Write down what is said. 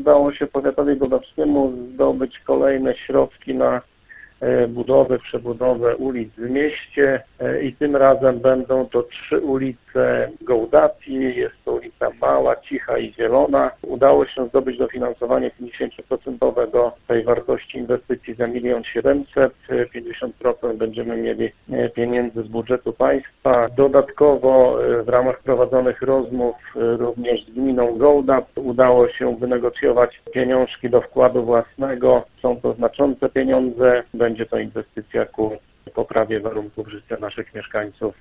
udało się powiatowi godowskiemu zdobyć kolejne środki na budowę, przebudowę ulic w mieście i tym razem będą to 3 ulice Gołdapi, jest to ulica Mała, Cicha i Zielona. Udało się zdobyć dofinansowanie 50% do tej wartości inwestycji za 1 700 000, 50% będziemy mieli pieniędzy z budżetu państwa. Dodatkowo w ramach prowadzonych rozmów również z gminą Gołdap udało się wynegocjować pieniążki do wkładu własnego. Są to znaczące pieniądze. Będzie to inwestycja ku poprawie warunków życia naszych mieszkańców.